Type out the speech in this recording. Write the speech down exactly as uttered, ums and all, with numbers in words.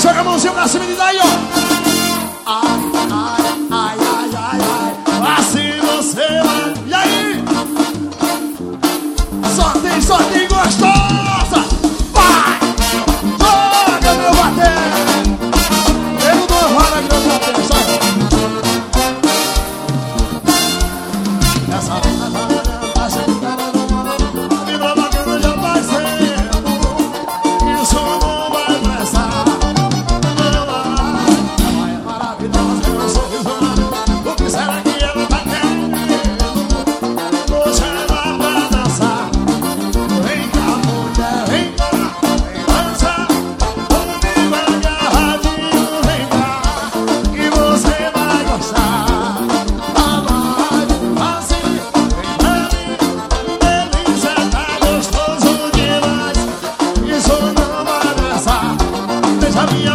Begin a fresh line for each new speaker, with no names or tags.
joga a mãozinha pra cima e diz aí, ó. Ai, ai, ai, ai, ai, ai. Assim você vai. E aí? Só tem, só tem gostosa. Vai! Joga, meu bater. Eu não dou roda, meu bater. Só. Essa batalha tá chegando. E na bacana já vai sendo. Isso não vai pressar. Ela é maravilhosa, eu sou visual. O que será que ela tá querendo? Vou chamar pra dançar. Vem cá, mulher, vem cá. Vem dançar comigo agarradinho. Vem cá, que você vai gostar. A vibe assim, vem pra mim. Delícia, tá gostoso demais. Isso não vai dançar. Deixa minha